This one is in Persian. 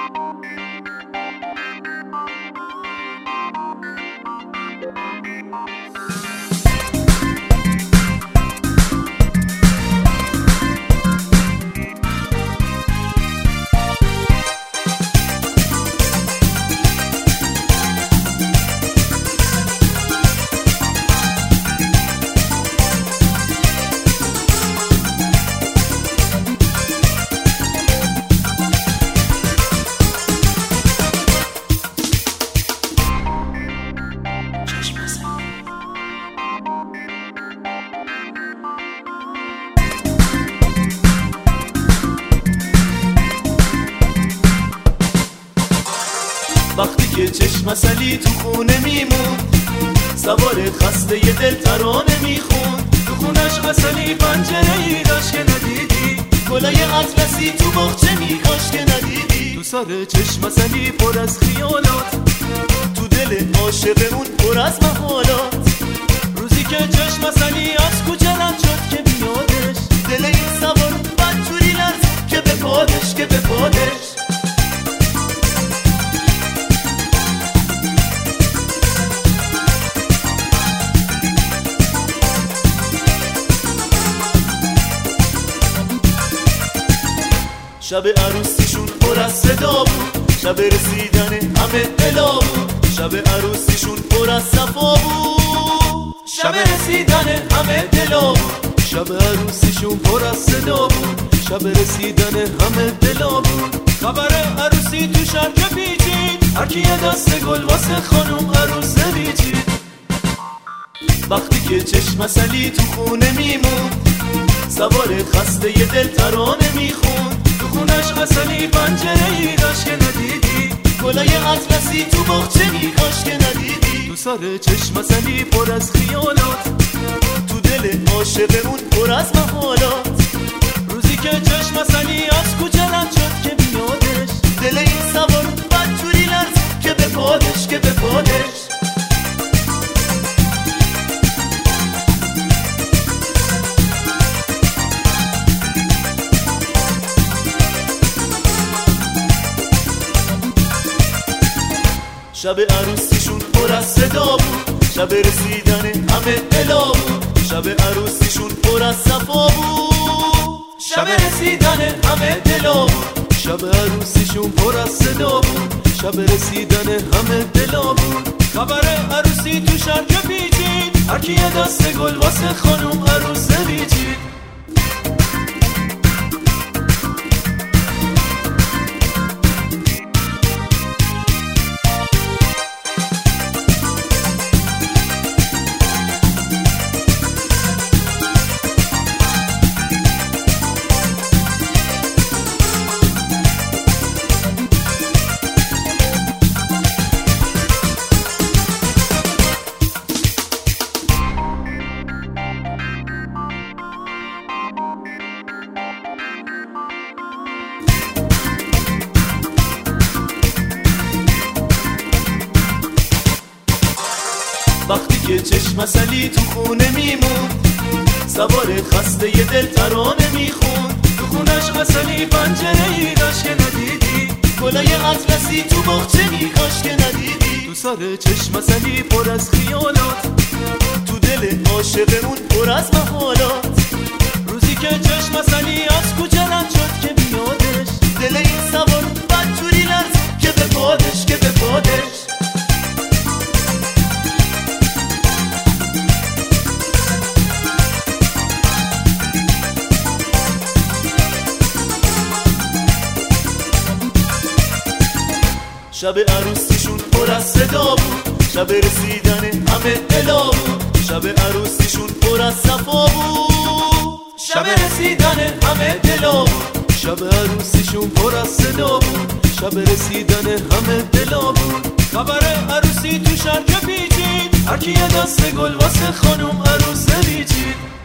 وقتی که چشم عسلی تو خونه میمون، سوار خسته ی دل ترانه میخون. تو خونش عسلی پنجره‌ای داشت که ندیدی، گلای اطلسی تو باغچه میکاش که ندیدی. تو سر چشم عسلی پر از خیالات، تو دل عاشقمون پر از محالات. روزی که چشم عسلی از کوچه رد شد که بیادش، دل این سوار بدجوری لرزید که به پادش، که به پادش. شب عروسیشون پر از صدا بود، شب رسیدن همه دلا بود. شب عروسیشون پر از صفا بود، شب رسیدن همه دلا بود. شب عروسیشون پر از صدا بود، شب رسیدن همه دلا بود. خبر عروسی تو شرکه پیچید، هرکی یه دست گل واسه خانم عروسه بیچید. وقتی که چشم عسلی تو خونه میمون، سوار خسته ی دل ترانه میخون. تو خونش عسلی پنجره‌ای داشت که ندیدی، گلای اطلسی تو باغچه میکاش که ندیدی. تو سر چشم عسلی پر از خیالات، تو دل عاشقمون پر از محالات. روزی که چشم عسلی از کوچه رد شد که بیادش، دل این سوار بدجوری لرزید که به پادش، که به پادش. شب عروسیشون پر از صدا بود، شب رسیدن همه دلا بود. شب عروسیشون پر از صفا بود، شب رسیدن همه دلا بود. شب عروسیشون پر از صدا بود، شب رسیدن همه دلا بود. خبر عروسی تو شرکه پیچید، هرکی یه دست گل واسه خانم عروسه بیچید. وقتی که چشم عسلی تو خونه میمون، سوار خسته ی دل ترانه میخون. تو خونش عسلی پنجره‌ای داشت که ندیدی، گلای اطلسی تو باغچه میکاش که ندیدی. تو سر چشم عسلی پر از خیالات، تو دل عاشقمون پر از محالات. روزی که چشم عسلی از کوچه رد شد که بیادش، دل این سوار بدجوری لرزید که به پادش، که به پادش. شب عروسیشون پر از صدا بود، شب رسیدن همه دلا بود. شب عروسیشون پر از صفا بود، شب رسیدن همه دلا بود. شب عروسیشون پر از صدا بود، شب رسیدن همه دلا بود. خبر عروسی تو شرکه پیچید، هرکی یه دست گل واسه خانم عروسه بیچید.